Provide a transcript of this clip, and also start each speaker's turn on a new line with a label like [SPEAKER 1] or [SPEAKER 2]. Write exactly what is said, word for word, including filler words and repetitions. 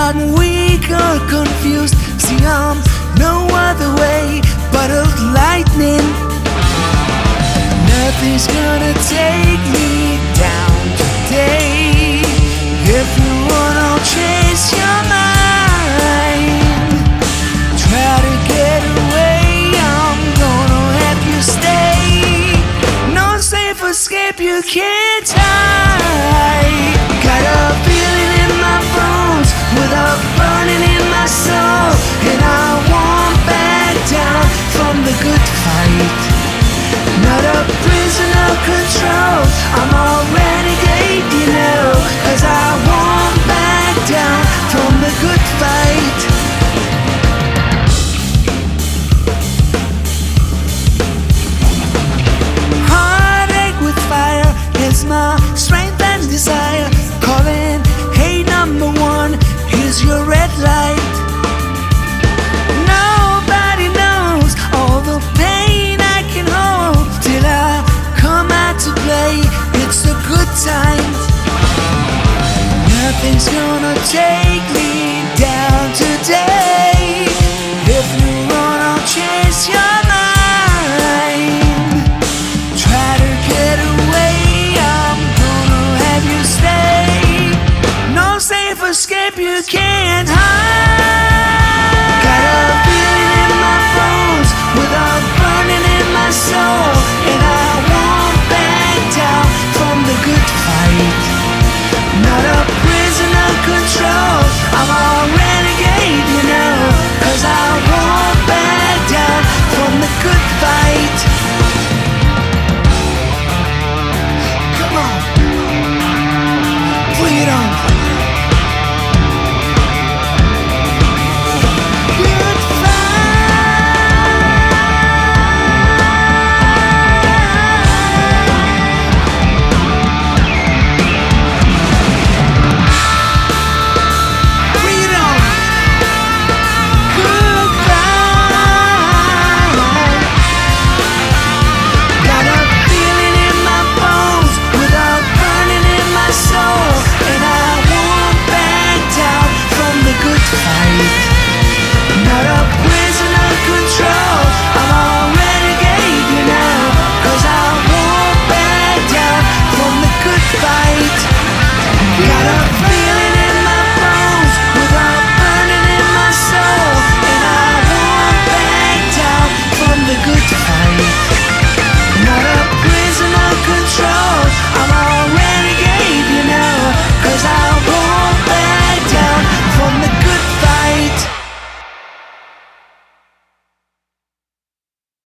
[SPEAKER 1] not weak or confused. See, I'm no other way but of lightning. Nothing's gonna take me down today. If you wanna chase your mind, try to get away, I'm gonna have you stay. No safe escape you can't hide. Got a feeling in my bones with a burning in my soul, and I won't back down from the good fight. Not a prisoner of control, I'm a renegade, you know, 'cause I won't back down from the good fight. Heartache with fire is my strength and desire. Calling, hey number one, here's your red light. Nobody knows all the pain I can hold till I come out to play. It's the good times. Nothing's gonna take me down today. If you wanna chase your mind, try to get away, I'm gonna have you stay. No safe escape you can't hide.